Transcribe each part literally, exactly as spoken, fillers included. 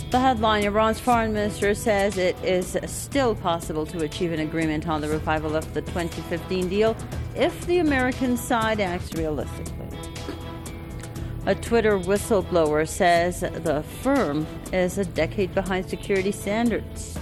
The headline, Iran's foreign minister says it is still possible to achieve an agreement on the revival of the twenty fifteen deal if the American side acts realistically. A Twitter whistleblower says the firm is a decade behind security standards.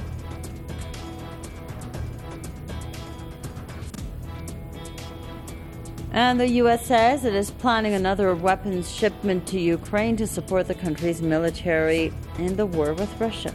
And the U S says it is planning another weapons shipment to Ukraine to support the country's military in the war with Russia.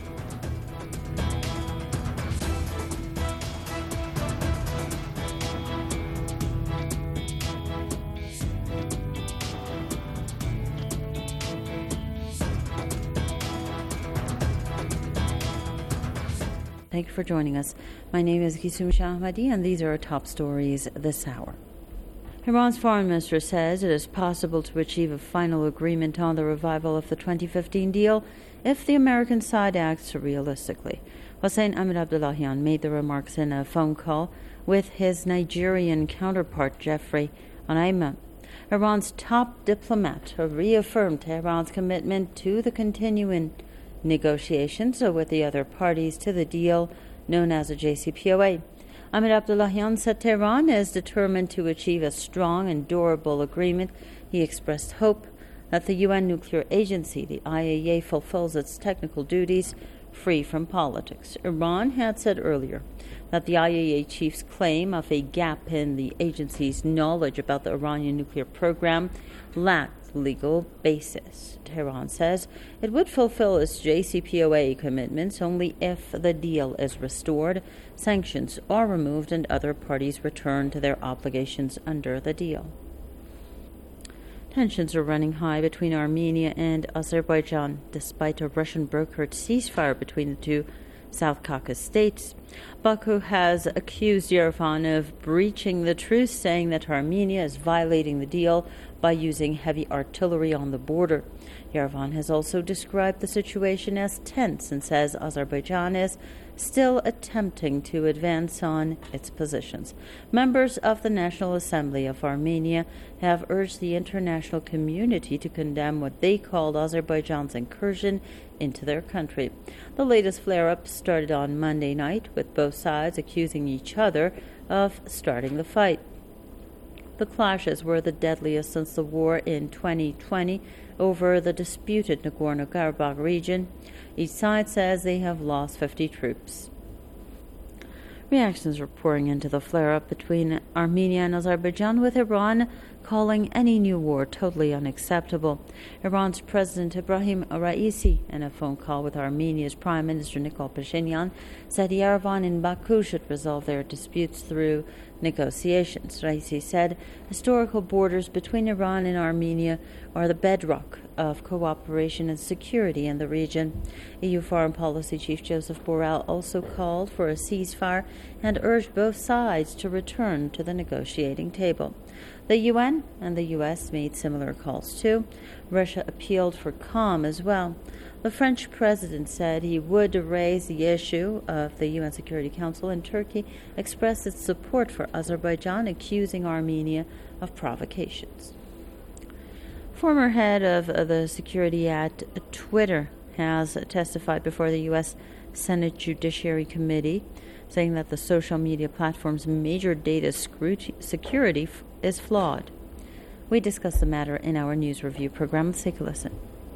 Thank you for joining us. My name is Gisum Shahmadi, and these are our top stories this hour. Iran's foreign minister says it is possible to achieve a final agreement on the revival of the twenty fifteen deal if the American side acts realistically. Hossein Amir-Abdollahian made the remarks in a phone call with his Nigerian counterpart, Jeffrey Onyeama. Iran's top diplomat reaffirmed Tehran's commitment to the continuing negotiations with the other parties to the deal known as the J C P O A. Amir-Abdollahian said Tehran is determined to achieve a strong and durable agreement. He expressed hope that the U N nuclear agency, the I A E A, fulfills its technical duties free from politics. Iran had said earlier that the I A E A chief's claim of a gap in the agency's knowledge about the Iranian nuclear program lacked legal basis. Tehran says it would fulfill its J C P O A commitments only if the deal is restored, sanctions are removed, and other parties return to their obligations under the deal. Tensions are running high between Armenia and Azerbaijan, despite a Russian-brokered ceasefire between the two South Caucasus states. Baku has accused Yerevan of breaching the truce, saying that Armenia is violating the deal by using heavy artillery on the border. Yerevan has also described the situation as tense and says Azerbaijan is still attempting to advance on its positions. Members of the National Assembly of Armenia have urged the international community to condemn what they called Azerbaijan's incursion into their country. The latest flare-up started on Monday night, with both sides accusing each other of starting the fight. The clashes were the deadliest since the war in twenty twenty over the disputed Nagorno-Karabakh region. Each side says they have lost fifty troops. Reactions are pouring into the flare-up between Armenia and Azerbaijan, with Iran calling any new war totally unacceptable. Iran's President Ibrahim Raisi, in a phone call with Armenia's Prime Minister Nikol Pashinyan, said Yerevan and Baku should resolve their disputes through negotiations. Raisi said historical borders between Iran and Armenia are the bedrock of cooperation and security in the region. E U Foreign Policy Chief Joseph Borrell also called for a ceasefire and urged both sides to return to the negotiating table. The U N and the U S made similar calls too. Russia appealed for calm as well. The French president said he would raise the issue of the U N Security Council, and Turkey expressed its support for Azerbaijan, accusing Armenia of provocations. Former head of the security at Twitter has testified before the U S Senate Judiciary Committee, saying that the social media platform's major data security f- is flawed. We discuss the matter in our news review program. Let's take a listen.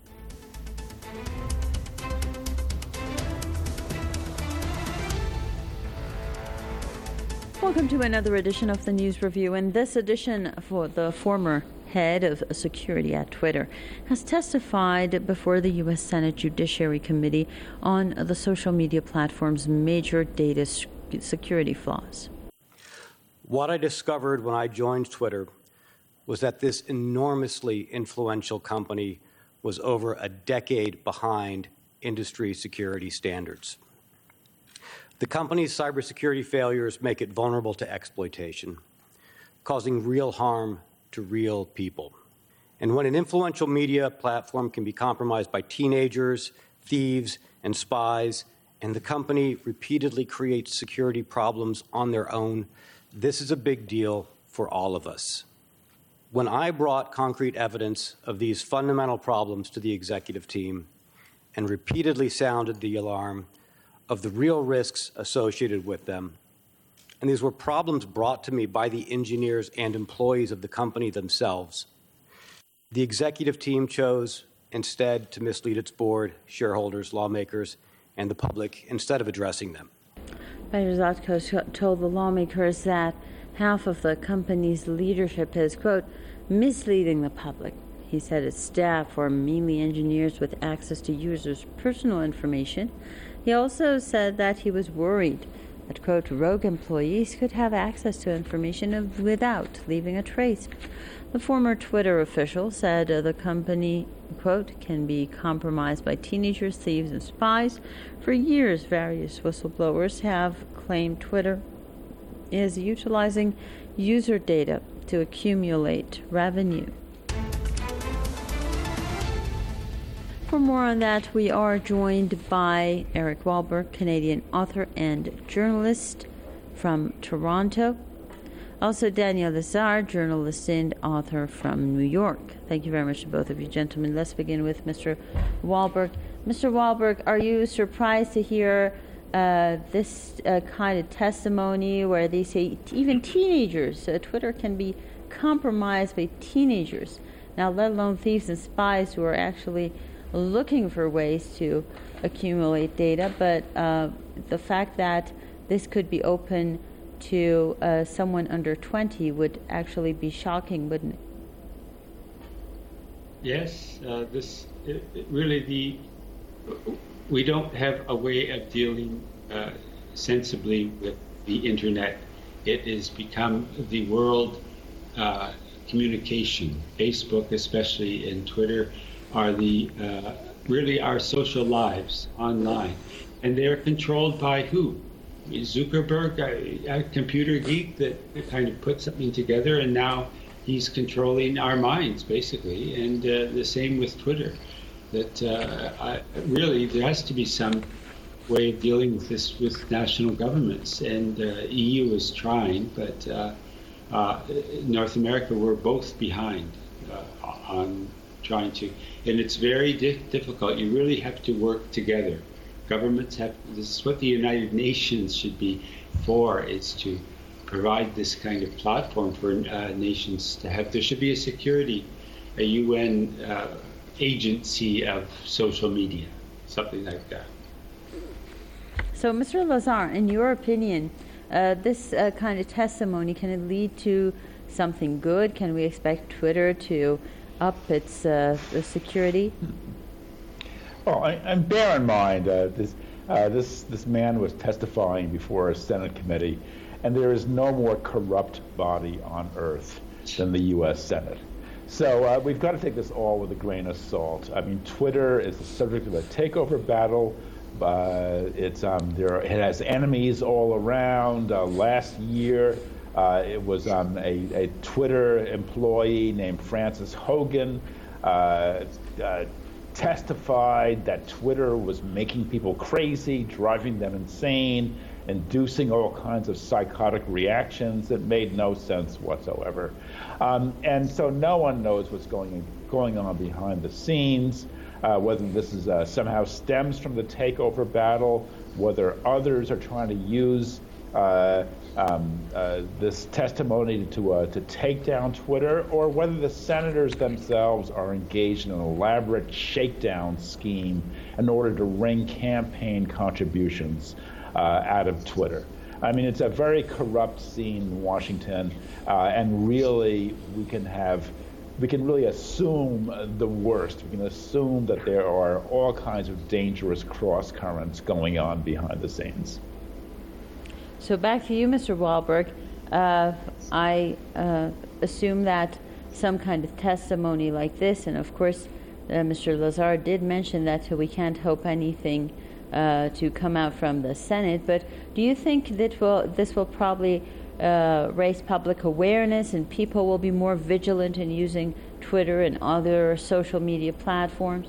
Welcome to another edition of the News Review. In this edition, for the former head of security at Twitter has testified before the U S Senate Judiciary Committee on the social media platform's major data security flaws. What I discovered when I joined Twitter was that this enormously influential company was over a decade behind industry security standards. The company's cybersecurity failures make it vulnerable to exploitation, causing real harm to real people. And when an influential media platform can be compromised by teenagers, thieves, and spies, and the company repeatedly creates security problems on their own, this is a big deal for all of us. When I brought concrete evidence of these fundamental problems to the executive team, and repeatedly sounded the alarm of the real risks associated with them. And these were problems brought to me by the engineers and employees of the company themselves. The executive team chose instead to mislead its board, shareholders, lawmakers, and the public instead of addressing them. Mayor Zlatko told the lawmakers that half of the company's leadership is, quote, misleading the public. He said its staff were mainly engineers with access to users' personal information. He also said that he was worried that, quote, rogue employees could have access to information without leaving a trace. The former Twitter official said uh, the company, quote, can be compromised by teenagers, thieves, and spies. For years, various whistleblowers have claimed Twitter is utilizing user data to accumulate revenue. For more on that, we are joined by Eric Wahlberg, Canadian author and journalist from Toronto. Also, Daniel Lazar, journalist and author from New York. Thank you very much to both of you, gentlemen. Let's begin with Mister Wahlberg. Mister Wahlberg, are you surprised to hear uh, this uh, kind of testimony where they say t- even teenagers, uh, Twitter can be compromised by teenagers, now let alone thieves and spies who are actually looking for ways to accumulate data, but uh, the fact that this could be open to uh, someone under twenty would actually be shocking, wouldn't it? Yes, uh, this it, it really the we don't have a way of dealing uh, sensibly with the internet. It has become the world uh, communication. Facebook, especially, and Twitter are the uh, really our social lives online, and they're controlled by who? Zuckerberg, a, a computer geek that kind of put something together, and now he's controlling our minds, basically. And uh, the same with Twitter. That uh, I, really there has to be some way of dealing with this with national governments, and uh, E U is trying, but uh, uh, North America, we're both behind uh, on trying to, and it's very di- difficult. You really have to work together. Governments have, this is what the United Nations should be for, is to provide this kind of platform for uh, nations to have. There should be a security, a U N uh, agency of social media, something like that. So, Mister Lazar, in your opinion, uh, this uh, kind of testimony, can it lead to something good? Can we expect Twitter to up its uh, security? Well, and bear in mind, uh, this, uh, this, this man was testifying before a Senate committee, and there is no more corrupt body on earth than the U S Senate. So uh, we've got to take this all with a grain of salt. I mean, Twitter is the subject of a takeover battle. Uh, it's um, there. It has enemies all around. Uh, last year, uh, it was um, a, a Twitter employee named Frances Hogan uh, uh, testified that Twitter was making people crazy, driving them insane, inducing all kinds of psychotic reactions that made no sense whatsoever. Um, and so no one knows what's going going on behind the scenes. Uh, whether this is uh, somehow stems from the takeover battle, whether others are trying to use uh, um, uh, this testimony to uh, to take down Twitter, or whether the senators themselves are engaged in an elaborate shakedown scheme in order to wring campaign contributions uh, out of Twitter. I mean, it's a very corrupt scene in Washington, uh, and really we can have We can really assume the worst. We can assume that there are all kinds of dangerous cross currents going on behind the scenes. So back to you, Mister Wahlberg. Uh, I uh, assume that some kind of testimony like this, and of course, uh, Mister Lazar did mention that we can't hope anything uh, to come out from the Senate. But do you think that will this will probably Uh, raise public awareness, and people will be more vigilant in using Twitter and other social media platforms?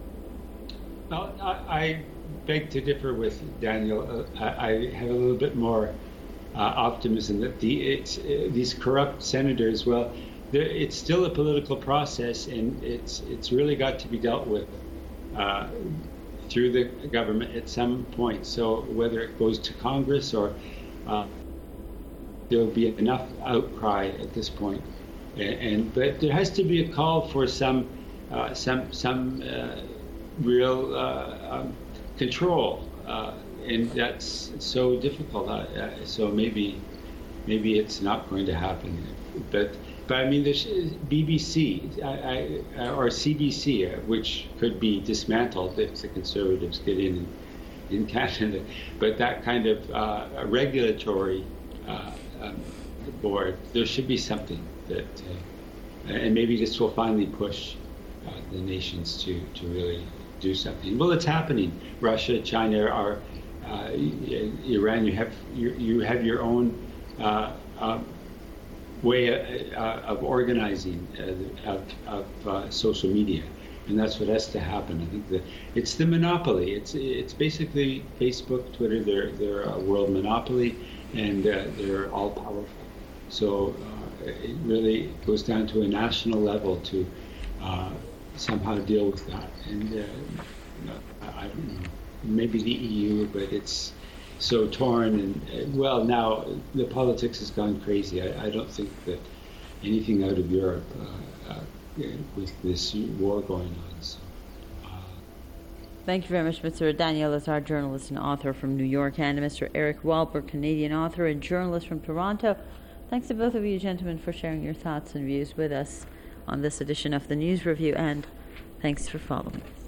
Well, I, I beg to differ with Daniel. Uh, I, I have a little bit more uh, optimism that the it's, uh, these corrupt senators, well, it's still a political process, and it's it's really got to be dealt with. Uh, through the government at some point. So whether it goes to Congress or uh, there'll be enough outcry at this point. And, and but there has to be a call for some uh, some some uh, real uh, um, control, uh, and that's so difficult. Uh, so maybe maybe it's not going to happen. But but I mean, there's B B C I, I, or C B C, uh, which could be dismantled if the Conservatives get in in Canada. But that kind of uh, regulatory uh, um, board, there should be something that, uh, and maybe this will finally push uh, the nations to, to really do something. Well, it's happening. Russia, China, are uh, Iran. You have you, you have your own uh, uh, way uh, of organizing uh, of, of uh, social media, and that's what has to happen. I think that it's the monopoly. It's it's basically Facebook, Twitter. They're they're a world monopoly, and uh, they're all powerful. So uh, it really goes down to a national level to uh, somehow deal with that. And uh, I don't know, maybe the E U, but it's so torn. And well, now the politics has gone crazy. I, I don't think that anything out of Europe uh, uh, with this war going on. So, uh, Thank you very much, Mister Daniel Lazar, journalist and author from New York, and Mister Eric Wahlberg, Canadian author and journalist from Toronto. Thanks to both of you, gentlemen, for sharing your thoughts and views with us on this edition of the News Review, and thanks for following us.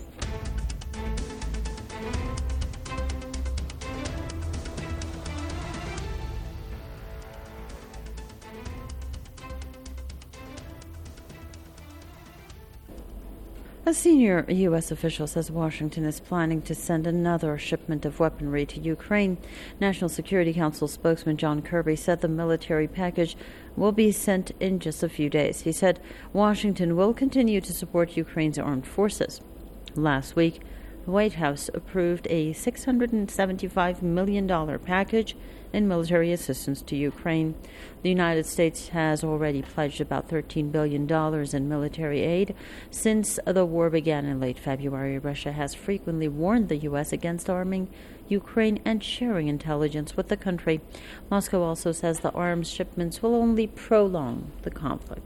A senior U S official says Washington is planning to send another shipment of weaponry to Ukraine. National Security Council spokesman John Kirby said the military package will be sent in just a few days. He said Washington will continue to support Ukraine's armed forces. Last week, the White House approved a six hundred seventy-five million dollars package in military assistance to Ukraine. The United States has already pledged about thirteen billion dollars in military aid since the war began in late February. Russia has frequently warned the U S against arming Ukraine and sharing intelligence with the country. Moscow also says the arms shipments will only prolong the conflict.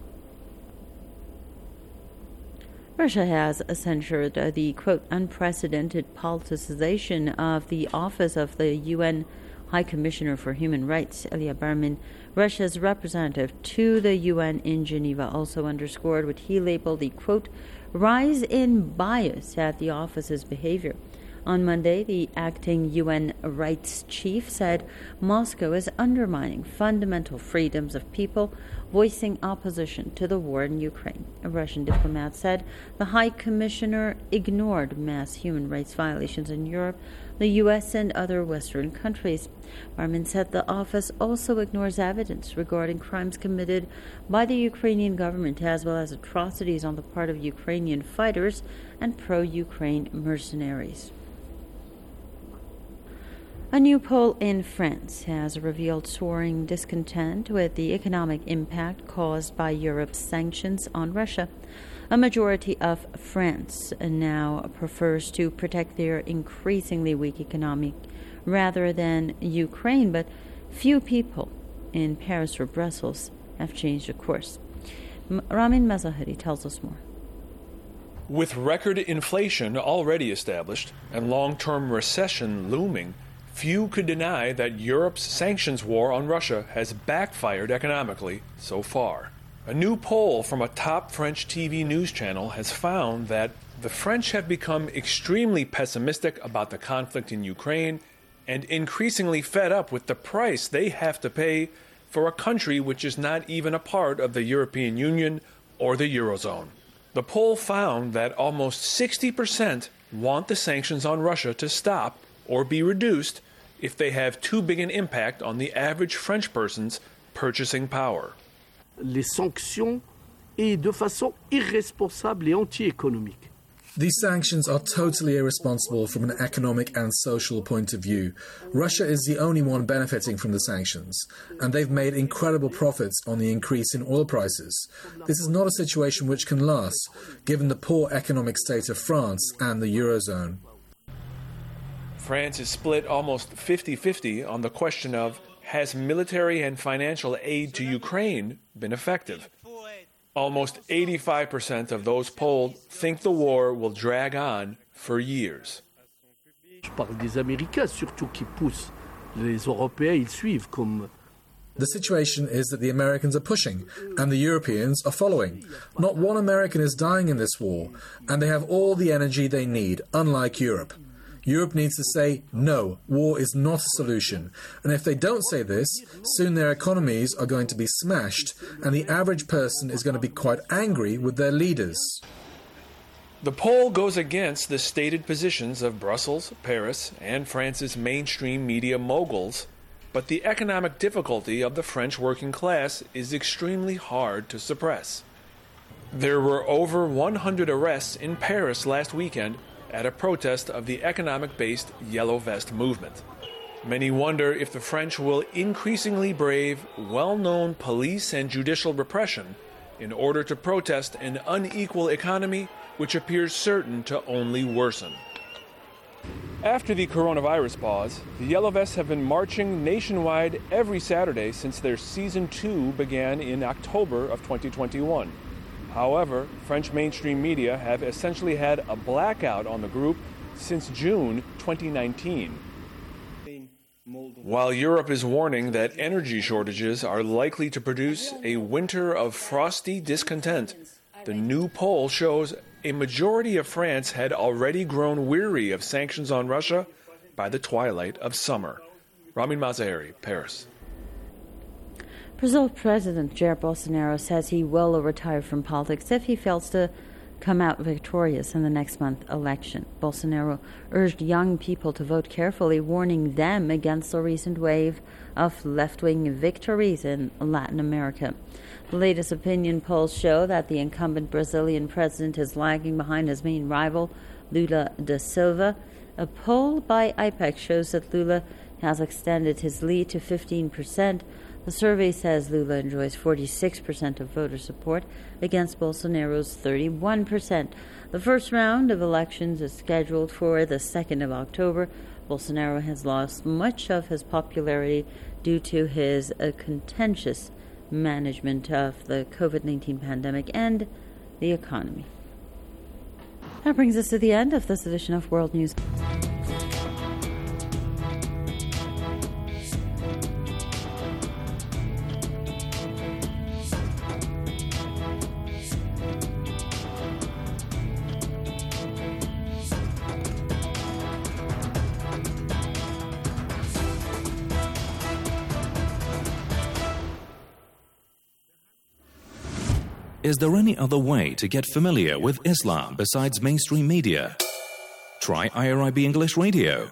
Russia has censured the, quote, unprecedented politicization of the office of the U N High Commissioner for Human Rights, Ilya Berman. Russia's representative to the U N in Geneva also underscored what he labeled the, quote, rise in bias at the office's behavior. On Monday, the acting U N rights chief said Moscow is undermining fundamental freedoms of people voicing opposition to the war in Ukraine. A Russian diplomat said the High Commissioner ignored mass human rights violations in Europe, the U S, and other Western countries. Berman said the office also ignores evidence regarding crimes committed by the Ukrainian government, as well as atrocities on the part of Ukrainian fighters and pro-Ukraine mercenaries. A new poll in France has revealed soaring discontent with the economic impact caused by Europe's sanctions on Russia. A majority of France now prefers to protect their increasingly weak economy rather than Ukraine, but few people in Paris or Brussels have changed their course. Ramin Mazahari tells us more. With record inflation already established and long-term recession looming, few could deny that Europe's sanctions war on Russia has backfired economically so far. A new poll from a top French T V news channel has found that the French have become extremely pessimistic about the conflict in Ukraine and increasingly fed up with the price they have to pay for a country which is not even a part of the European Union or the Eurozone. The poll found that almost sixty percent want the sanctions on Russia to stop or be reduced if they have too big an impact on the average French person's purchasing power. Les sanctions et de façon irresponsable et anti-économique. These sanctions are totally irresponsible from an economic and social point of view. Russia is the only one benefiting from the sanctions, and they've made incredible profits on the increase in oil prices. This is not a situation which can last, given the poor economic state of France and the Eurozone. France is split almost fifty-fifty on the question of, has military and financial aid to Ukraine been effective? Almost eighty-five percent of those polled think the war will drag on for years. Je parle des Américains surtout qui poussent. Les Européens, ils suivent comme... The situation is that the Americans are pushing, and the Europeans are following. Not one American is dying in this war, and they have all the energy they need, unlike Europe. Europe needs to say, no, war is not a solution. And if they don't say this, soon their economies are going to be smashed, and the average person is going to be quite angry with their leaders. The poll goes against the stated positions of Brussels, Paris, and France's mainstream media moguls, but the economic difficulty of the French working class is extremely hard to suppress. There were over one hundred arrests in Paris last weekend at a protest of the economic-based Yellow Vest movement. Many wonder if the French will increasingly brave well-known police and judicial repression in order to protest an unequal economy which appears certain to only worsen. After the coronavirus pause, the Yellow Vests have been marching nationwide every Saturday since their season two began in October of twenty twenty-one. However, French mainstream media have essentially had a blackout on the group since June twenty nineteen. While Europe is warning that energy shortages are likely to produce a winter of frosty discontent, the new poll shows a majority of France had already grown weary of sanctions on Russia by the twilight of summer. Ramin Mazaheri, Paris. Brazil President Jair Bolsonaro says he will retire from politics if he fails to come out victorious in the next month's election. Bolsonaro urged young people to vote carefully, warning them against the recent wave of left-wing victories in Latin America. The latest opinion polls show that the incumbent Brazilian president is lagging behind his main rival, Lula da Silva. A poll by I P E C shows that Lula has extended his lead to fifteen percent. The survey says Lula enjoys forty-six percent of voter support against Bolsonaro's thirty-one percent. The first round of elections is scheduled for the second of October. Bolsonaro has lost much of his popularity due to his uh, contentious management of the COVID nineteen pandemic and the economy. That brings us to the end of this edition of World News. Is there any other way to get familiar with Islam besides mainstream media? Try I R I B English Radio.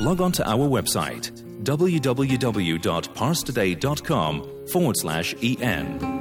log on to our website, www.parstoday.com forward slash en.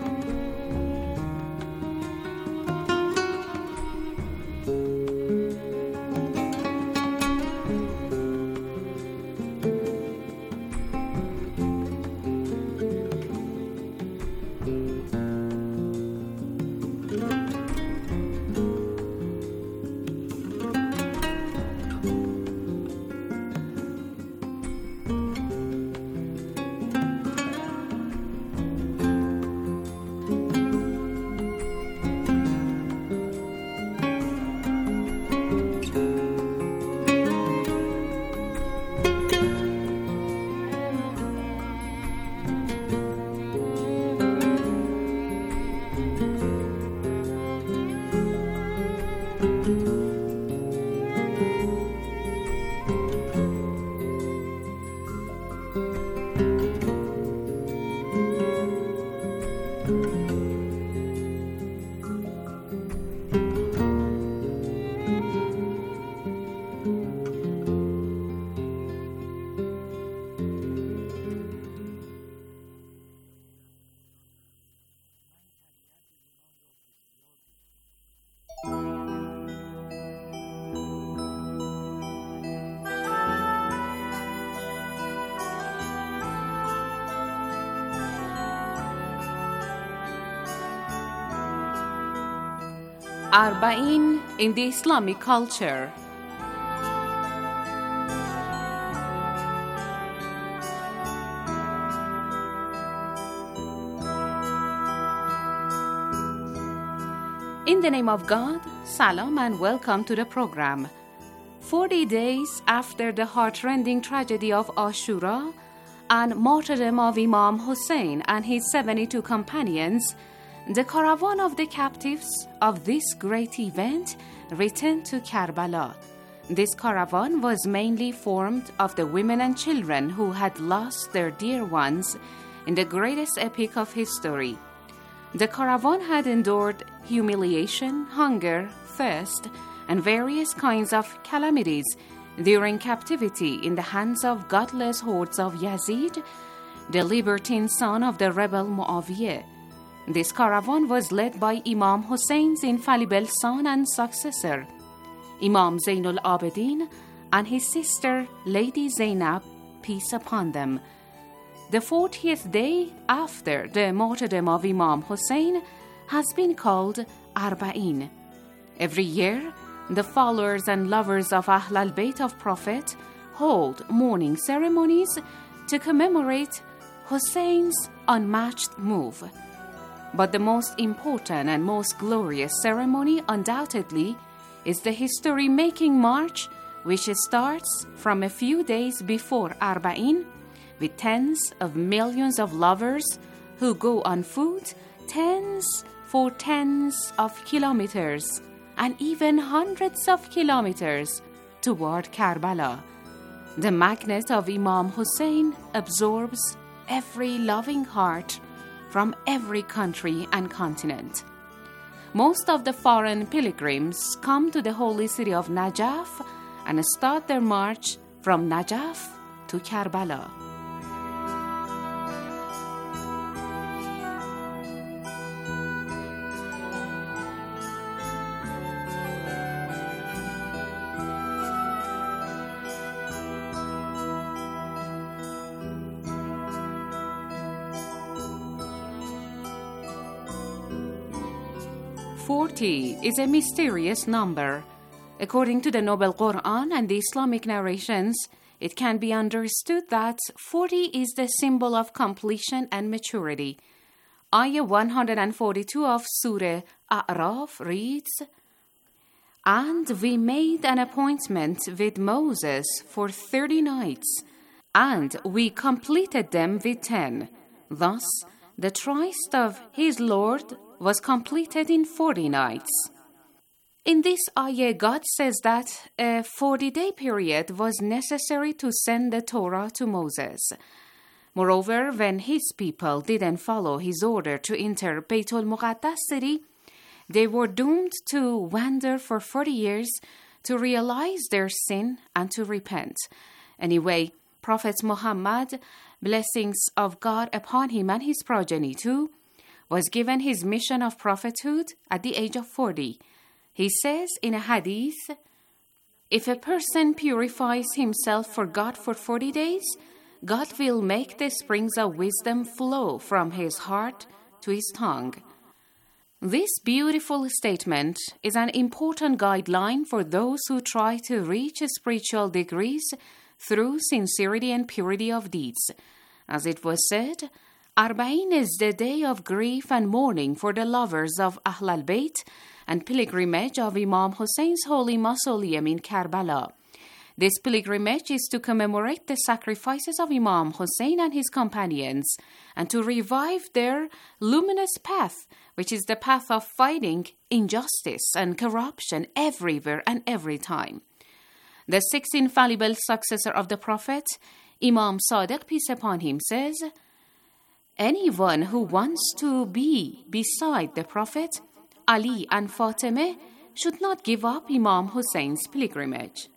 Arba'in in the Islamic culture. In the name of God, salam and welcome to the program. Forty days after the heartrending tragedy of Ashura and martyrdom of Imam Hussein and his seventy-two companions, the caravan of the captives of this great event returned to Karbala. This caravan was mainly formed of the women and children who had lost their dear ones in the greatest epic of history. The caravan had endured humiliation, hunger, thirst, and various kinds of calamities during captivity in the hands of godless hordes of Yazid, the libertine son of the rebel Muawiyah. This caravan was led by Imam Hussein's infallible son and successor, Imam Zainul Abidin, and his sister, Lady Zainab, peace upon them. The fortieth day after the martyrdom of Imam Hussein has been called Arba'in. Every year, the followers and lovers of Ahl al-Bayt of Prophet hold mourning ceremonies to commemorate Hussein's unmatched move. But the most important and most glorious ceremony, undoubtedly, is the history-making march, which starts from a few days before Arba'in, with tens of millions of lovers who go on foot tens for tens of kilometers and even hundreds of kilometers toward Karbala. The magnet of Imam Hussein absorbs every loving heart from every country and continent. Most of the foreign pilgrims come to the holy city of Najaf and start their march from Najaf to Karbala. Forty is a mysterious number. According to the Noble Quran and the Islamic narrations, it can be understood that forty is the symbol of completion and maturity. Ayah one hundred forty-two of Surah A'raf reads, "And we made an appointment with Moses for thirty nights, and we completed them with ten. Thus, the tryst of his Lord was completed in forty nights." In this ayah, God says that a forty-day period was necessary to send the Torah to Moses. Moreover, when his people didn't follow his order to enter Beitul Muqaddas city, they were doomed to wander for forty years to realize their sin and to repent. Anyway, Prophet Muhammad, blessings of God upon him and his progeny too, was given his mission of prophethood at the age of forty. He says in a hadith, if a person purifies himself for God for forty days, God will make the springs of wisdom flow from his heart to his tongue. This beautiful statement is an important guideline for those who try to reach spiritual degrees through sincerity and purity of deeds. As it was said, Arba'in is the day of grief and mourning for the lovers of Ahl al-Bayt and pilgrimage of Imam Hussein's holy mausoleum in Karbala. This pilgrimage is to commemorate the sacrifices of Imam Hussein and his companions and to revive their luminous path, which is the path of fighting injustice and corruption everywhere and every time. The sixth infallible successor of the Prophet, Imam Sadiq, peace upon him, says, anyone who wants to be beside the Prophet, Ali and Fatimah should not give up Imam Hussein's pilgrimage.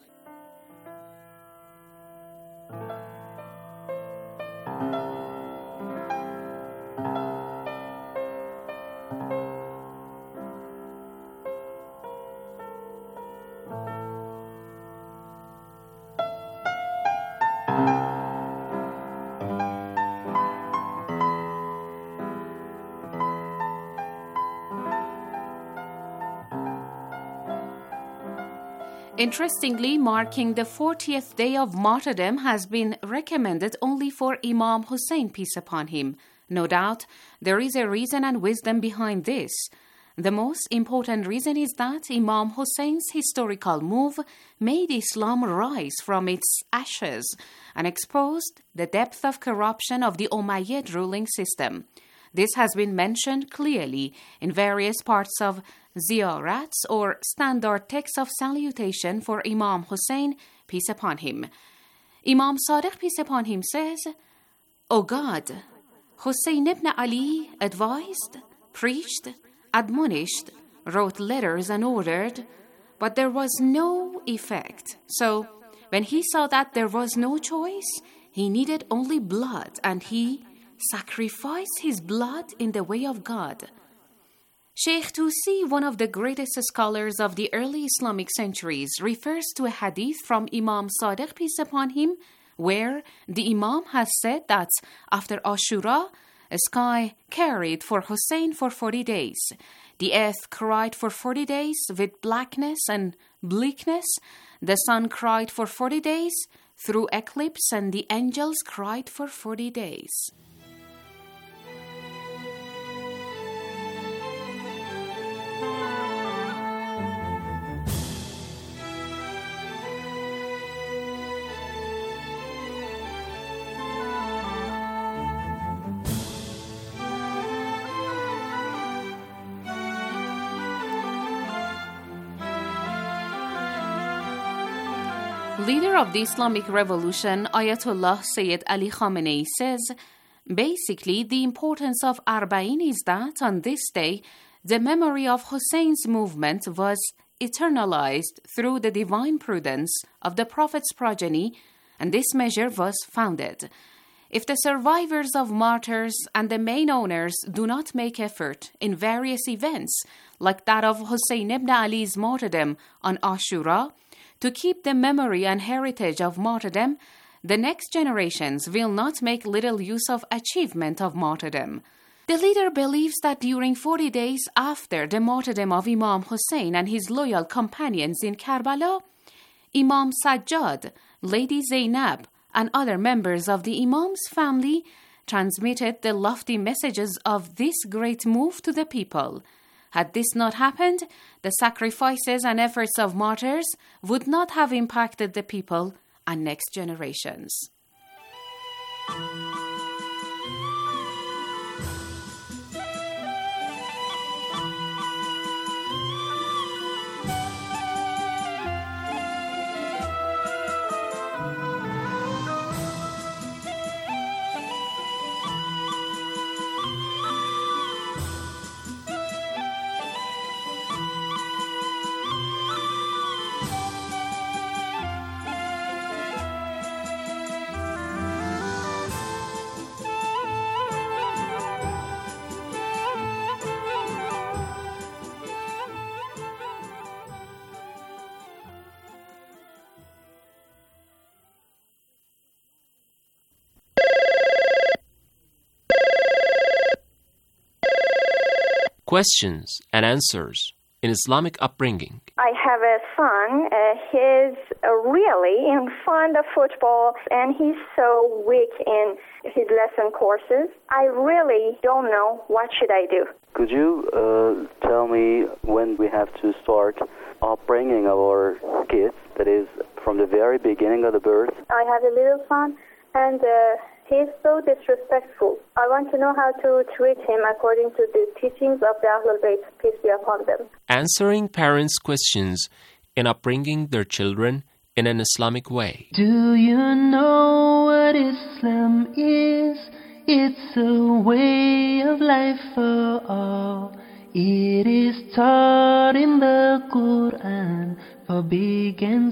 Interestingly, marking the fortieth day of martyrdom has been recommended only for Imam Hussein, peace upon him. No doubt, there is a reason and wisdom behind this. The most important reason is that Imam Hussein's historical move made Islam rise from its ashes and exposed the depth of corruption of the Umayyad ruling system. This has been mentioned clearly in various parts of ziyarats or standard texts of salutation for Imam Hussein, peace upon him. Imam Sadiq, peace upon him, says, O God, Hussein ibn Ali advised, preached, admonished, wrote letters and ordered, but there was no effect. So, when he saw that there was no choice, he needed only blood, and he sacrificed his blood in the way of God. Sheikh Tusi, one of the greatest scholars of the early Islamic centuries, refers to a hadith from Imam Sadiq, peace upon him, where the Imam has said that after Ashura, a sky carried for Hussein for forty days. The earth cried for forty days with blackness and bleakness. The sun cried for forty days through eclipse, and the angels cried for forty days. Leader of the Islamic Revolution, Ayatollah Sayyid Ali Khamenei, says, basically, the importance of Arba'in is that on this day, the memory of Hussein's movement was eternalized through the divine prudence of the Prophet's progeny, and this measure was founded. If the survivors of martyrs and the main owners do not make effort in various events, like that of Hussein ibn Ali's martyrdom on Ashura, to keep the memory and heritage of martyrdom, the next generations will not make little use of achievement of martyrdom. The leader believes that during forty days after the martyrdom of Imam Hussein and his loyal companions in Karbala, Imam Sajjad, Lady Zainab, and other members of the Imam's family transmitted the lofty messages of this great move to the people. Had this not happened, the sacrifices and efforts of martyrs would not have impacted the people and next generations. questions and answers in Islamic upbringing. I have a son. Uh, he's uh, really in fond of football, and he's so weak in his lesson courses. I really don't know what should I do. Could you uh, tell me when we have to start upbringing our kids, that is, from the very beginning of the birth? I have a little son, and uh, he's so disrespectful. I want to know how to treat him according to the teachings of the Ahlul Bayt, peace be upon them. Answering parents' questions in upbringing their children in an Islamic way. Do you know what Islam is? It's a way of life for all. It is taught in the Quran for big and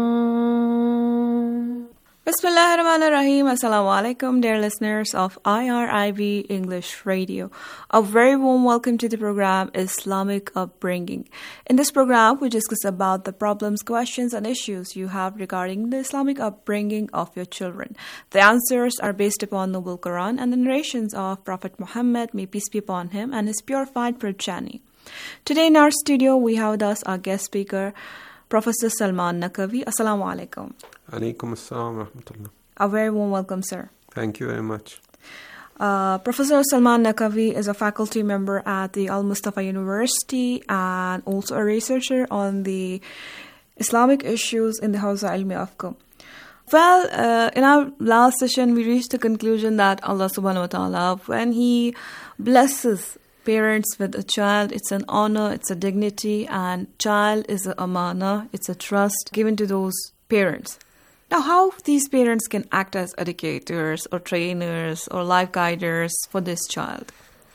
small. Bismillah ar-Rahman ar-Rahim. Assalamu alaikum, dear listeners of I R I B English Radio. A very warm welcome to the program Islamic Upbringing. In this program, we discuss about the problems, questions, and issues you have regarding the Islamic upbringing of your children. The answers are based upon the Noble Quran and the narrations of Prophet Muhammad, may peace be upon him, and his purified progeny. Today in our studio, we have with us our guest speaker, Professor Salman Naqvi. Assalamu alaikum. Alaikum assalam wa rahmatullah. A very warm welcome, sir. Thank you very much. Uh, Professor Salman Naqvi is a faculty member at the Al Mustafa University and also a researcher on the Islamic issues in the Hawza Ilmi Afqa. Well, uh, in our last session, we reached the conclusion that Allah subhanahu wa ta'ala, when He blesses parents with a child, it's an honor, it's a dignity, and child is a amana, it's a trust given to those parents. Now, how these parents can act as educators or trainers or life guiders for this child?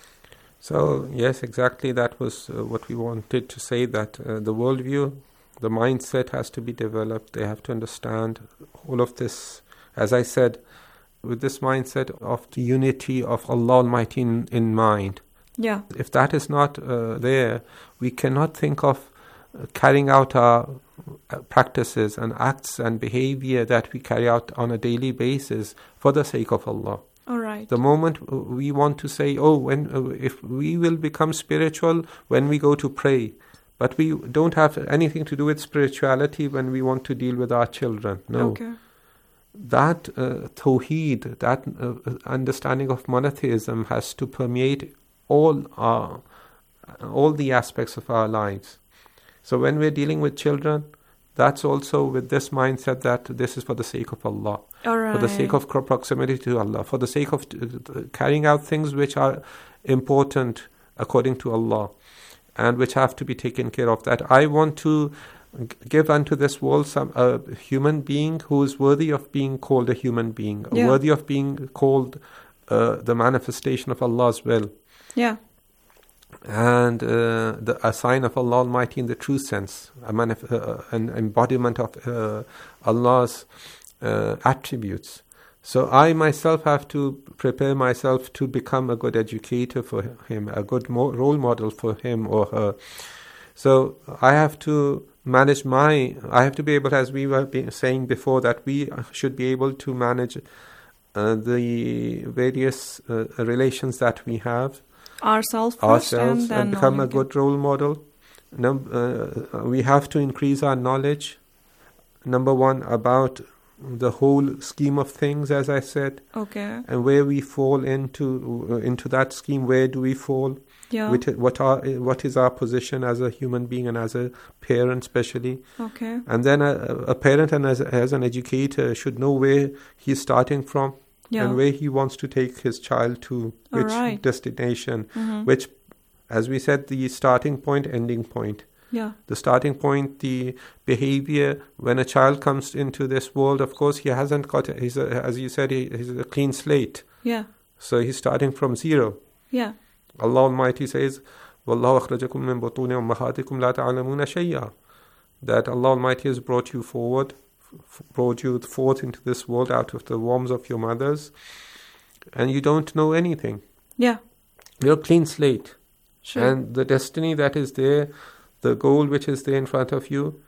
So, yes, exactly, that was uh, what we wanted to say, that uh, the worldview, the mindset has to be developed. They have to understand all of this, as I said, with this mindset of the unity of Allah Almighty in, in mind. Yeah. If that is not uh, there, we cannot think of uh, carrying out our uh, practices and acts and behavior that we carry out on a daily basis for the sake of Allah. All right. The moment we want to say, oh, when uh, if we will become spiritual when we go to pray, but we don't have anything to do with spirituality when we want to deal with our children. No. Okay. That uh, tawheed, that uh, understanding of monotheism has to permeate all our, all the aspects of our lives. So when we're dealing with children, that's also with this mindset that this is for the sake of Allah, all right. for the sake of proximity to Allah, for the sake of uh, carrying out things which are important according to Allah and which have to be taken care of. That I want to give unto this world some a human being who is worthy of being called a human being, yeah. worthy of being called uh, the manifestation of Allah's will. Yeah. And uh, the, a sign of Allah Almighty in the true sense, a manif- uh, an embodiment of uh, Allah's uh, attributes. So I myself have to prepare myself to become a good educator for him, a good mo- role model for him or her. So I have to manage my, I have to be able, as we were be saying before, that we should be able to manage uh, the various uh, relations that we have. Ourselves first, ourselves and, and become a good role model. Num- uh, we have to increase our knowledge, number one, about the whole scheme of things, as I said. Okay. And where we fall into uh, into that scheme, where do we fall? Yeah. With, what are what is our position as a human being and as a parent, especially? Okay. And then a, a parent and as, as an educator should know where he's starting from. Yeah. And where he wants to take his child to, which right. destination, mm-hmm. which, as we said, the starting point, ending point. Yeah. The starting point, the behavior, when a child comes into this world, of course, he hasn't got, he's a, as you said, he, he's a clean slate. Yeah. So he's starting from zero. Yeah. Allah Almighty says, وَاللَّهُ أَخْرَجَكُم مِّن بُطُونِ أُمَّهَاتِكُمْ لَا تَعْلَمُونَ شَيْئًا. That Allah Almighty has brought you forward, brought you forth into this world out of the wombs of your mothers, and you don't know anything. Yeah. You're a clean slate. Sure. And the destiny that is there, the goal which is there in front of you,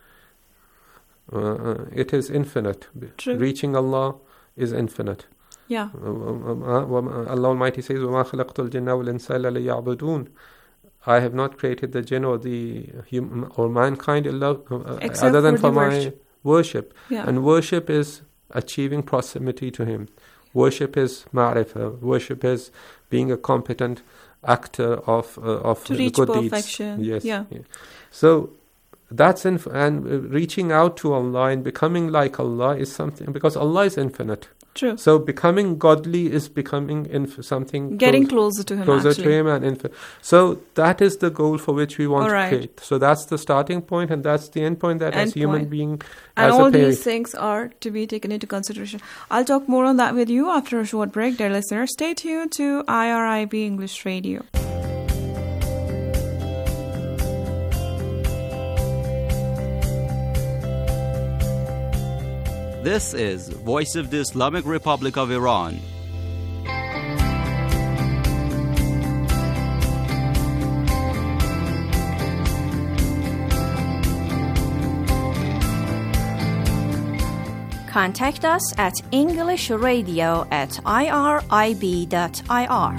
uh, it is infinite. True. Reaching Allah is infinite. Yeah. Allah Almighty says, وَمَا خَلَقْتُ الْجِنَّ وَالْإِنسَ إِلَّا لِيَعْبُدُونَ. I have not created the jinn or the human or mankind uh, Except other than for, for my worship. worship. Yeah. And worship is achieving proximity to Him. Worship is ma'rifah. Worship is being a competent actor of uh, of to reach good perfection. deeds. Yes. Yeah. Yeah. So that's inf- and uh, reaching out to Allah and becoming like Allah is something, because Allah is infinite. True. So becoming godly is becoming inf- something getting close, closer to Him. closer actually. to Him and infinite. So that is the goal for which we want All to right. create. So that's the starting point, and that's the end point. That End as human point. being, and as all a parent, these things are to be taken into consideration. I'll talk more on that with you after a short break, dear listeners. Stay tuned to I R I B English Radio. This is Voice of the Islamic Republic of Iran. Contact us at englishradio at irib dot I R.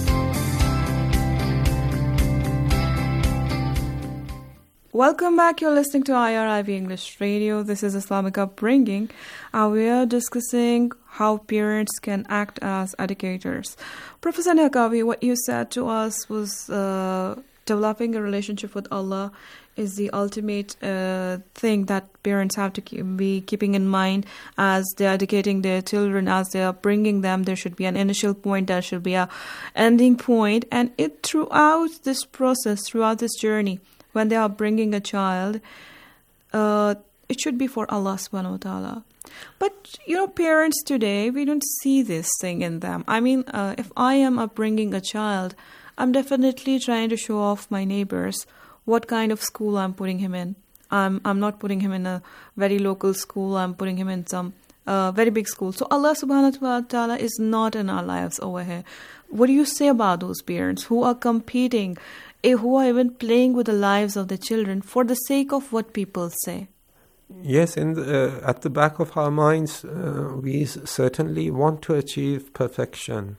Welcome back. You're listening to I R I B English Radio. This is Islamic Upbringing. Uh, we are discussing how parents can act as educators. Professor Nakavi, what you said to us was uh, developing a relationship with Allah is the ultimate uh, thing that parents have to keep, be keeping in mind as they're educating their children, as they are bringing them. There should be an initial point, there should be a ending point, and it throughout this process, throughout this journey, when they are bringing a child, uh, it should be for Allah subhanahu wa ta'ala. But, you know, parents today, we don't see this thing in them. I mean, uh, if I am upbringing a child, I'm definitely trying to show off my neighbors what kind of school I'm putting him in. I'm I'm not putting him in a very local school. I'm putting him in some uh, very big school. So Allah subhanahu wa ta'ala is not in our lives over here. What do you say about those parents who are competing, who are even playing with the lives of the children for the sake of what people say? Yes, in the, uh, at the back of our minds, uh, we certainly want to achieve perfection.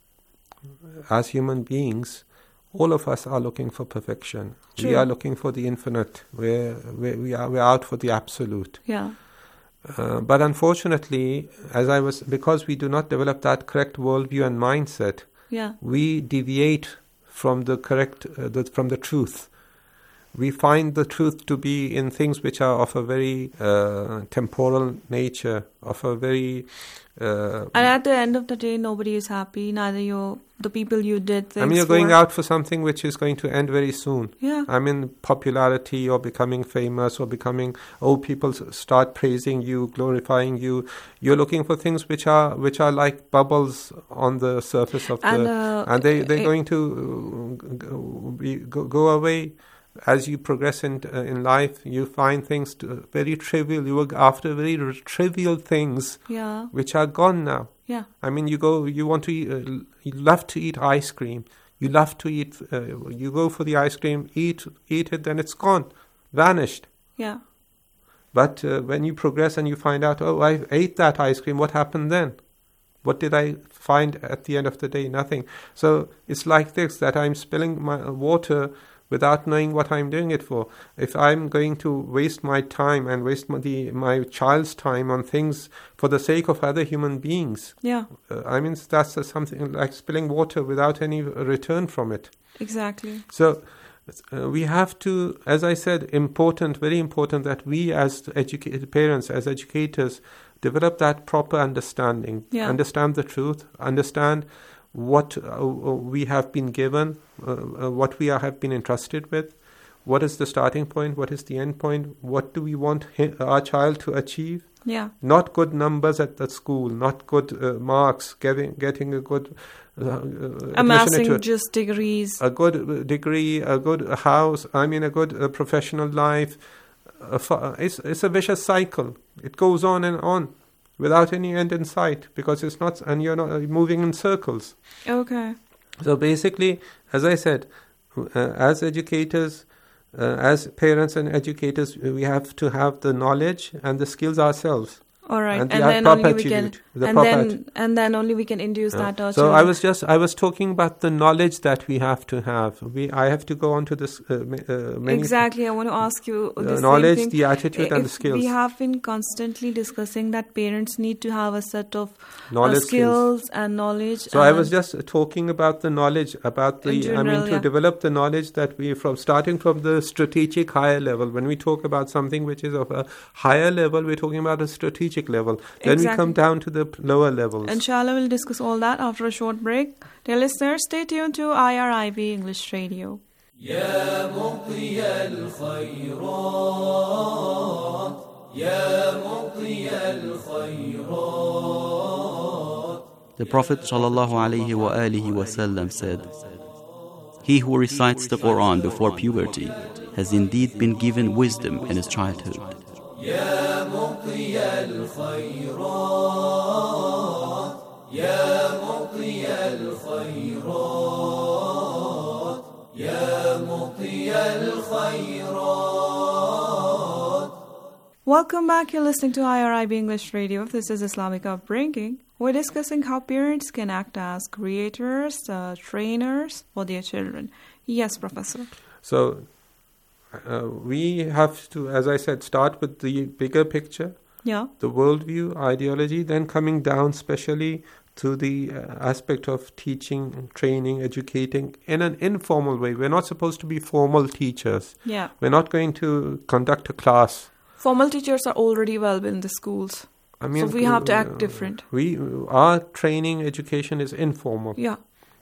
As human beings, all of us are looking for perfection. True. We are looking for the infinite. We're, we're, we are, we're out for the absolute. Yeah. Uh, but unfortunately, as I was, because we do not develop that correct worldview and mindset, yeah. we deviate from the correct, uh, the, from the truth. We find the truth to be in things which are of a very uh, temporal nature, of a very... Uh, and at the end of the day, nobody is happy, neither you, the people you did things I mean, you're for. going out for something which is going to end very soon. Yeah. I mean, popularity or becoming famous or becoming, oh, people start praising you, glorifying you. You're looking for things which are which are like bubbles on the surface of and, the... Uh, and they, they're it, going to uh, go, go away. As you progress in uh, in life, you find things to, very trivial. You work after very r- trivial things, yeah. which are gone now. Yeah. I mean, you go. You want to. Eat, uh, you love to eat ice cream. You love to eat. Uh, you go for the ice cream. Eat, eat it. Then it's gone, vanished. Yeah. But uh, when you progress and you find out, oh, I ate that ice cream. What happened then? What did I find at the end of the day? Nothing. So it's like this: that I'm spilling my water without knowing what I'm doing it for. If I'm going to waste my time and waste my, the, my child's time on things for the sake of other human beings, yeah, uh, I mean, that's uh, something like spilling water without any return from it. Exactly. So uh, we have to, as I said, important, very important that we as educated parents, as educators, develop that proper understanding, yeah. understand the truth, understand what uh, we have been given, uh, uh, what we are, have been entrusted with, what is the starting point, what is the end point, what do we want hi- our child to achieve. Yeah. Not good numbers at the school, not good uh, marks, getting getting a good uh, uh, amassing a, just degrees, a good degree, a good house. I mean, a good uh, professional life. Uh, it's it's a vicious cycle. It goes on and on, without any end in sight, because it's not, and you're not moving in circles. Okay. So basically, as I said, uh, as educators, uh, as parents and educators, we have to have the knowledge and the skills ourselves. All right, and, and the then only we can, the and then and then only we can induce yeah. that. So I was just I was talking about the knowledge that we have to have. We I have to go on to this. Uh, uh, many exactly, I want to ask you the, the same knowledge, thing. the attitude, if and the skills. We have been constantly discussing that parents need to have a set of knowledge, uh, skills, skills and knowledge. So I was just talking about the knowledge, about the general, I mean to yeah. develop the knowledge that we from starting from the strategic higher level. When we talk about something which is of a higher level, we're talking about a strategic level. Then Exactly. we come down to the lower levels. Inshallah, we'll discuss all that after a short break. Dear listeners, stay tuned to I R I B English Radio. يا مطي الخيرات يا مطي الخيرات. The Prophet ﷺ said, "He who recites the Quran before puberty has indeed been given wisdom in his childhood." يا مطي الخيرات يا مطي الخيرات يا مطي الخيرات. Welcome back. You're listening to I R I B English Radio. This is Islamic Upbringing. We're discussing how parents can act as creators, uh, trainers for their children. Yes, Professor. So uh, we have to, as I said, start with the bigger picture, yeah, the worldview, ideology, then coming down specially to the uh, aspect of teaching, training, educating in an informal way. We're not supposed to be formal teachers. Yeah. We're not going to conduct a class. Formal teachers are already well in the schools. I mean, so we have to act uh, different. We our training education is informal. Yeah.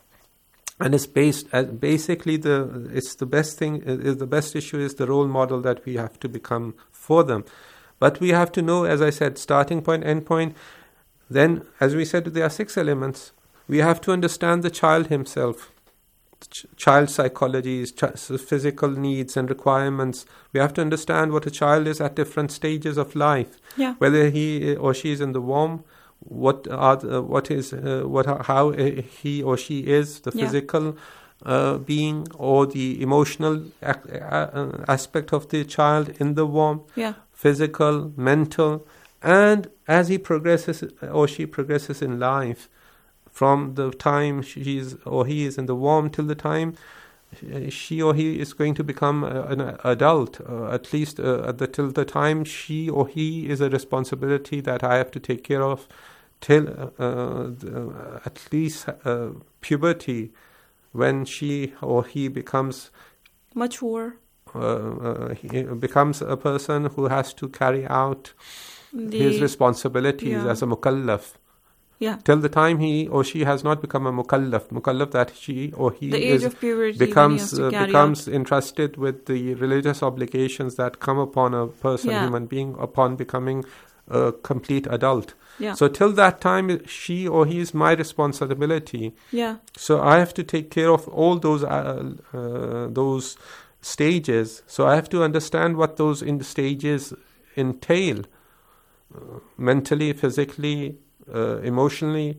And it's based as basically the it's the best thing is the best issue is the role model that we have to become for them. But we have to know, as I said, starting point, end point. Then, as we said, there are six elements. We have to understand the child himself, ch- child psychology, ch- physical needs and requirements. We have to understand what a child is at different stages of life. Yeah. Whether he or she is in the womb, what are the, what is uh, what how he or she is, the Yeah. physical uh, being or the emotional ac- uh, aspect of the child in the womb. Yeah. Physical, mental, and as he progresses or she progresses in life, from the time she's or he is in the womb till the time she or he is going to become a, an adult, uh, at least uh, at the, till the time she or he is a responsibility that I have to take care of, till uh, the, at least uh, puberty, when she or he becomes mature. Uh, uh, he becomes a person who has to carry out the, his responsibilities yeah. as a mukallaf. Yeah. Till the time he or she has not become a mukallaf, mukallaf that she or he the age is, of puberty becomes uh, becomes out. entrusted with the religious obligations that come upon a person, yeah. human being, upon becoming a complete adult. Yeah. So till that time, she or he is my responsibility. Yeah. So I have to take care of all those uh, uh, those. stages. So I have to understand what those in stages entail, uh, mentally, physically, uh, emotionally.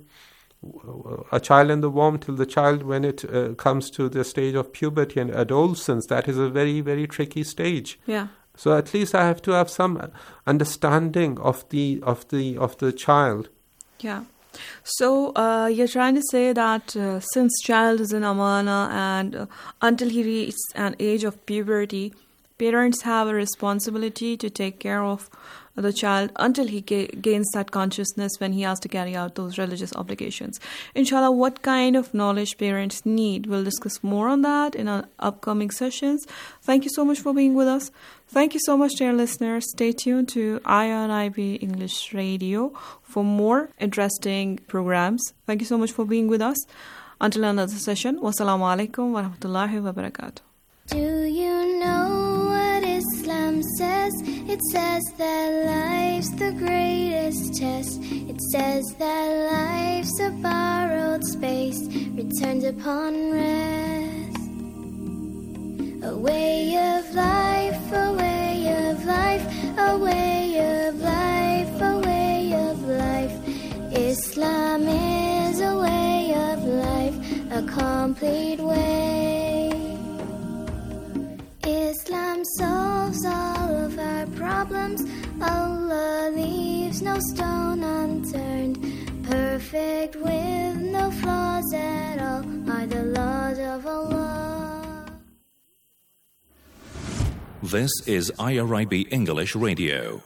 A child in the womb till the child when it uh, comes to the stage of puberty and adolescence, that is a very, very tricky stage. Yeah. So at least I have to have some understanding of the of the of the child. Yeah. So uh, you're trying to say that uh, since child is an amana and uh, until he reaches an age of puberty, parents have a responsibility to take care of the child until he ga- gains that consciousness when he has to carry out those religious obligations. Inshallah, what kind of knowledge parents need, we'll discuss more on that in our upcoming sessions. Thank you so much for being with us. Thank you so much, dear listeners. Stay tuned to I R I B English Radio for more interesting programs. Thank you so much for being with us. Until another session, wassalamu alaikum wa rahmatullahi wa barakatuh. Do you know what Islam says? It says that life's the greatest test. It says that life's a borrowed space, returned upon rest. A way of life, a way of life, a way of life, a way of life. Islam is a way of life, a complete way. Islam solves all of our problems. Allah leaves no no stone unturned. Perfect with no flaws at all are the laws of Allah. This is I R I B English Radio.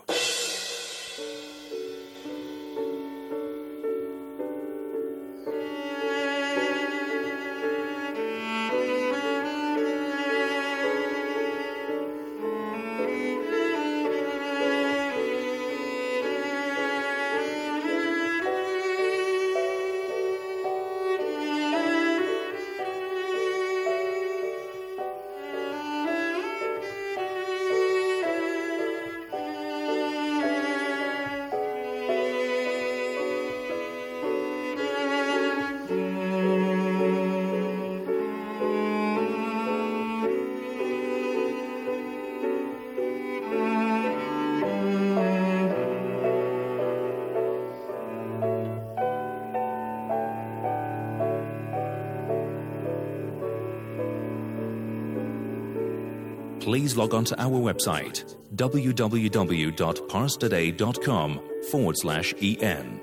Please log on to our website, www.parstoday.com forward slash en.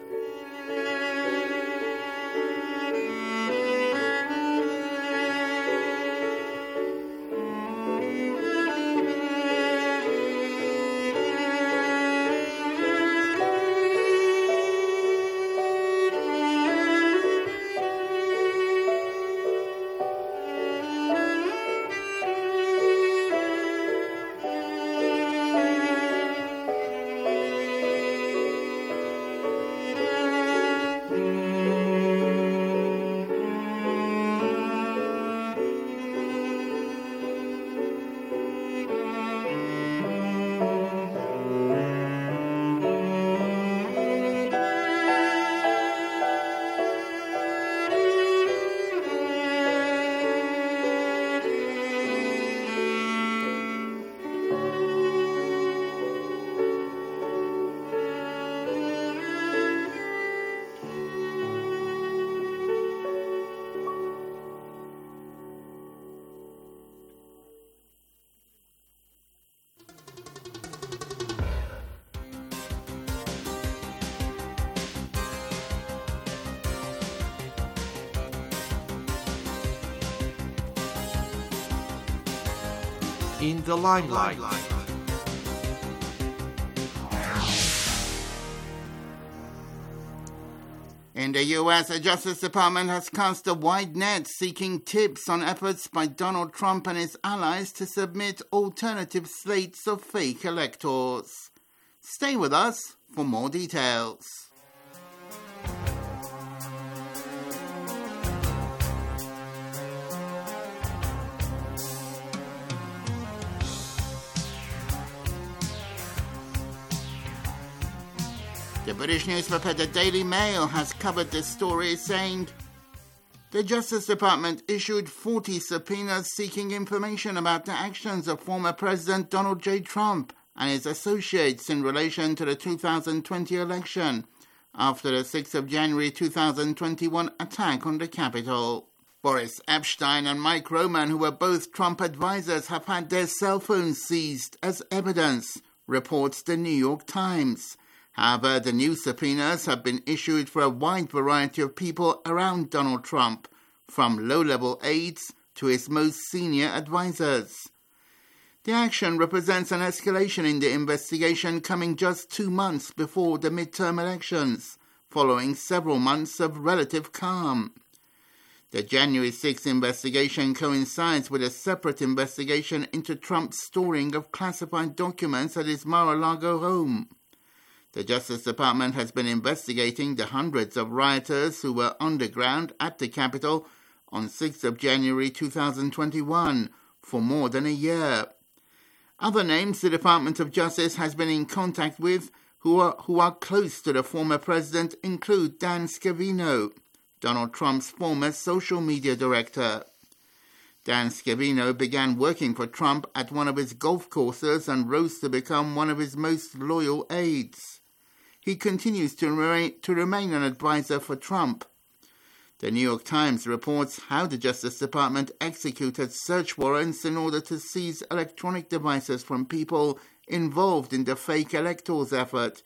In the limelight. In the U S, the Justice Department has cast a wide net seeking tips on efforts by Donald Trump and his allies to submit alternative slates of fake electors. Stay with us for more details. The British newspaper The Daily Mail has covered this story, saying, the Justice Department issued forty subpoenas seeking information about the actions of former President Donald J. Trump and his associates in relation to the two thousand twenty election after the sixth of January two thousand twenty-one attack on the Capitol. Boris Epstein and Mike Roman, who were both Trump advisors, have had their cell phones seized as evidence, reports the New York Times. However, the new subpoenas have been issued for a wide variety of people around Donald Trump, from low-level aides to his most senior advisors. The action represents an escalation in the investigation coming just two months before the midterm elections, following several months of relative calm. The January sixth investigation coincides with a separate investigation into Trump's storing of classified documents at his Mar-a-Lago home. The Justice Department has been investigating the hundreds of rioters who were underground at the Capitol on sixth of January two thousand twenty-one for more than a year. Other names the Department of Justice has been in contact with who are, who are close to the former president include Dan Scavino, Donald Trump's former social media director. Dan Scavino began working for Trump at one of his golf courses and rose to become one of his most loyal aides. He continues to remain, to remain an advisor for Trump. The New York Times reports how the Justice Department executed search warrants in order to seize electronic devices from people involved in the fake electors effort,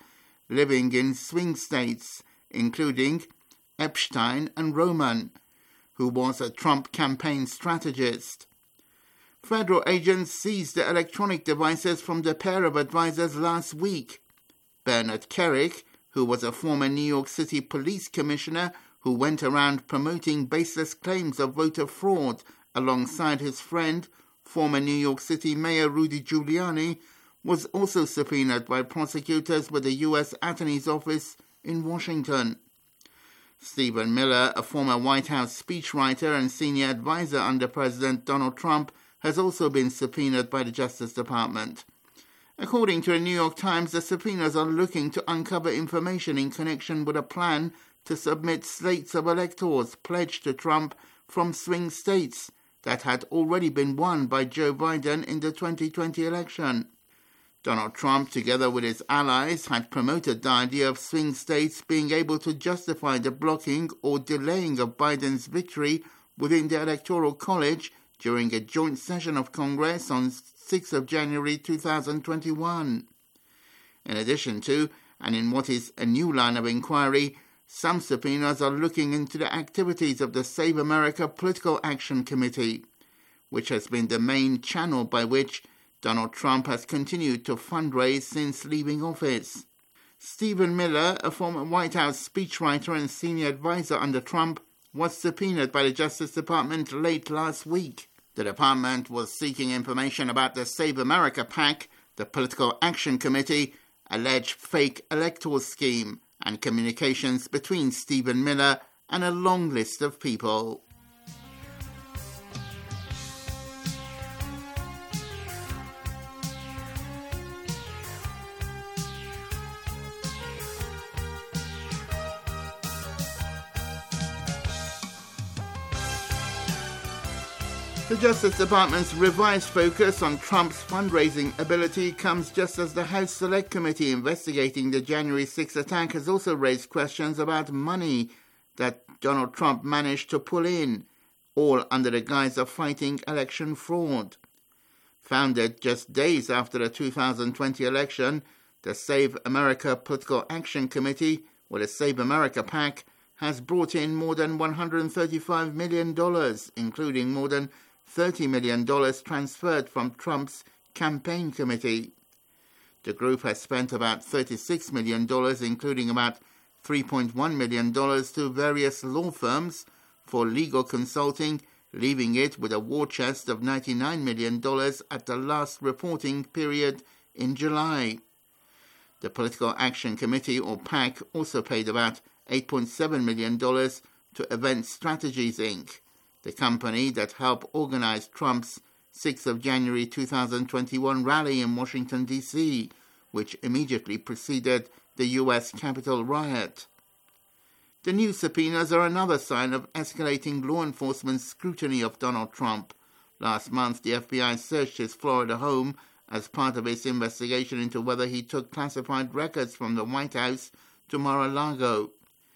living in swing states, including Epstein and Roman, who was a Trump campaign strategist. Federal agents seized the electronic devices from the pair of advisors last week. Bernard Kerik, who was a former New York City police commissioner who went around promoting baseless claims of voter fraud alongside his friend, former New York City Mayor Rudy Giuliani, was also subpoenaed by prosecutors with the U S Attorney's Office in Washington. Stephen Miller, a former White House speechwriter and senior advisor under President Donald Trump, has also been subpoenaed by the Justice Department. According to the New York Times, the subpoenas are looking to uncover information in connection with a plan to submit slates of electors pledged to Trump from swing states that had already been won by Joe Biden in the twenty twenty election. Donald Trump, together with his allies, had promoted the idea of swing states being able to justify the blocking or delaying of Biden's victory within the Electoral College during a joint session of Congress on sixth of January two thousand twenty-one. In addition to, and in what is a new line of inquiry, some subpoenas are looking into the activities of the Save America Political Action Committee, which has been the main channel by which Donald Trump has continued to fundraise since leaving office. Stephen Miller, a former White House speechwriter and senior advisor under Trump, was subpoenaed by the Justice Department late last week. The department was seeking information about the Save America PAC, the Political Action Committee, alleged fake electoral scheme, and communications between Stephen Miller and a long list of people. The Justice Department's revised focus on Trump's fundraising ability comes just as the House Select Committee investigating the January sixth attack has also raised questions about money that Donald Trump managed to pull in, all under the guise of fighting election fraud. Founded just days after the two thousand twenty election, the Save America Political Action Committee, or the Save America PAC, has brought in more than one hundred thirty-five million dollars, including more than thirty million dollars transferred from Trump's campaign committee. The group has spent about thirty-six million dollars, including about three point one million dollars to various law firms for legal consulting, leaving it with a war chest of ninety-nine million dollars at the last reporting period in July. The Political Action Committee, or PAC, also paid about eight point seven million dollars to Event Strategies, Incorporated, the company that helped organize Trump's sixth of January two thousand twenty-one rally in Washington, D C, which immediately preceded the U S Capitol riot. The new subpoenas are another sign of escalating law enforcement scrutiny of Donald Trump. Last month, the F B I searched his Florida home as part of its investigation into whether he took classified records from the White House to Mar-a-Lago.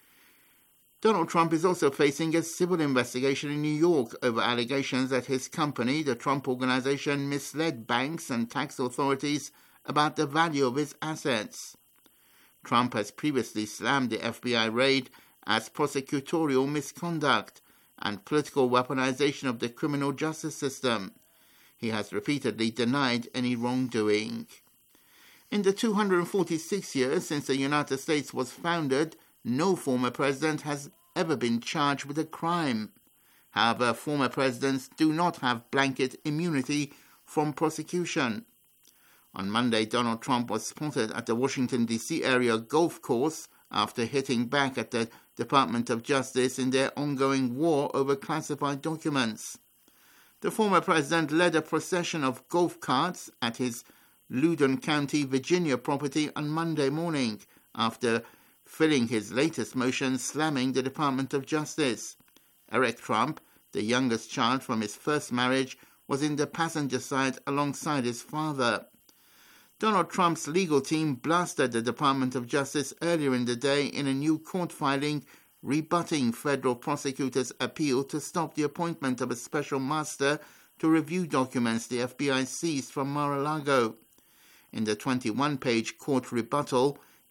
Donald Trump is also facing a civil investigation in New York over allegations that his company, the Trump Organization, misled banks and tax authorities about the value of his assets. Trump has previously slammed the F B I raid as prosecutorial misconduct and political weaponization of the criminal justice system. He has repeatedly denied any wrongdoing. In the two hundred forty-six years since the United States was founded, no former president has ever been charged with a crime. However, former presidents do not have blanket immunity from prosecution. On Monday, Donald Trump was spotted at the Washington, D C area golf course after hitting back at the Department of Justice in their ongoing war over classified documents. The former president led a procession of golf carts at his Loudoun County, Virginia property on Monday morning after filling his latest motion slamming the Department of Justice. Eric Trump, the youngest child from his first marriage, was in the passenger side alongside his father. Donald Trump's legal team blasted the Department of Justice earlier in the day in a new court filing rebutting federal prosecutors' appeal to stop the appointment of a special master to review documents the F B I seized from Mar-a-Lago. In the twenty-one page court rebuttal,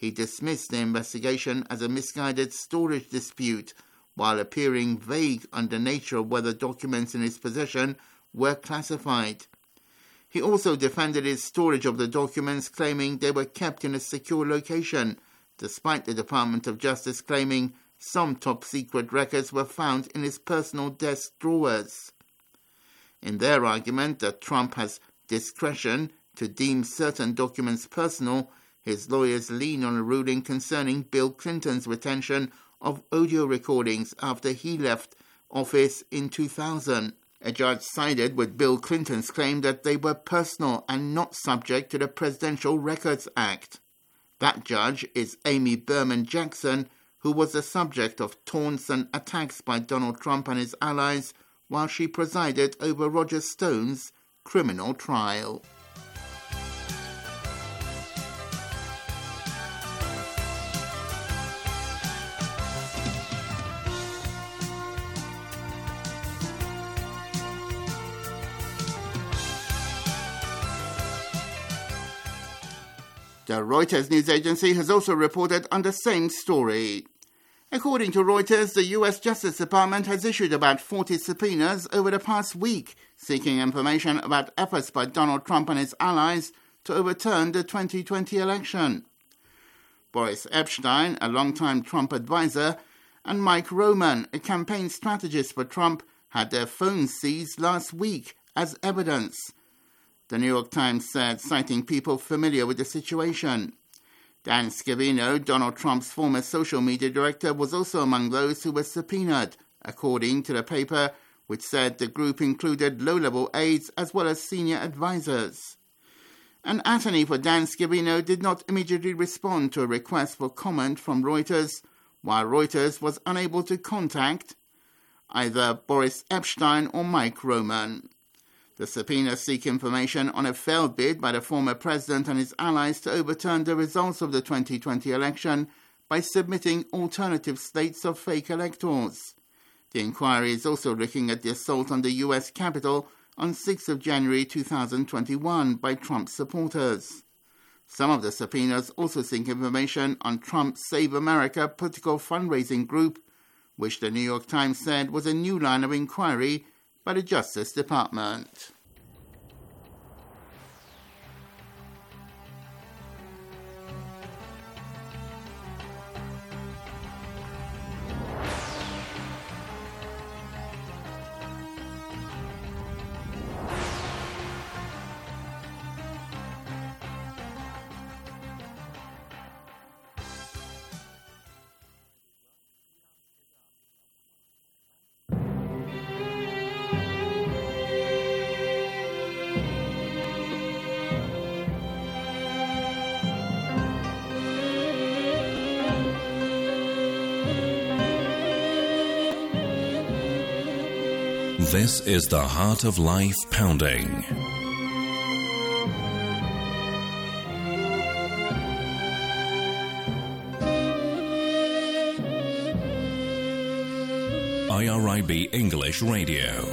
He dismissed the investigation as a misguided storage dispute, while appearing vague on the nature of whether documents in his possession were classified. He also defended his storage of the documents, claiming they were kept in a secure location, despite the Department of Justice claiming some top-secret records were found in his personal desk drawers. In their argument that Trump has discretion to deem certain documents personal, his lawyers lean on a ruling concerning Bill Clinton's retention of audio recordings after he left office in two thousand. A judge sided with Bill Clinton's claim that they were personal and not subject to the Presidential Records Act. That judge is Amy Berman Jackson, who was the subject of taunts and attacks by Donald Trump and his allies while she presided over Roger Stone's criminal trial. The Reuters news agency has also reported on the same story. According to Reuters, the U S Justice Department has issued about forty subpoenas over the past week, seeking information about efforts by Donald Trump and his allies to overturn the twenty twenty election. Boris Epshteyn, a longtime Trump advisor, and Mike Roman, a campaign strategist for Trump, had their phones seized last week as evidence. The New York Times said, citing people familiar with the situation. Dan Scavino, Donald Trump's former social media director, was also among those who were subpoenaed, according to the paper, which said the group included low-level aides as well as senior advisors. An attorney for Dan Scavino did not immediately respond to a request for comment from Reuters, while Reuters was unable to contact either Boris Epshteyn or Mike Roman. The subpoenas seek information on a failed bid by the former president and his allies to overturn the results of the twenty twenty election by submitting alternative slates of fake electors. The inquiry is also looking at the assault on the U S Capitol on sixth of January two thousand twenty-one by Trump supporters. Some of the subpoenas also seek information on Trump's Save America political fundraising group, which the New York Times said was a new line of inquiry by the Justice Department. This is the Heart of Life Pounding. I R I B English Radio.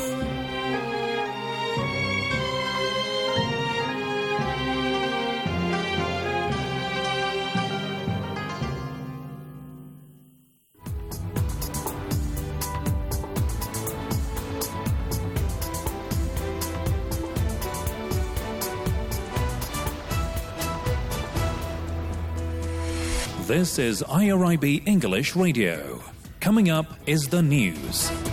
This is I R I B English Radio. Coming up is the news.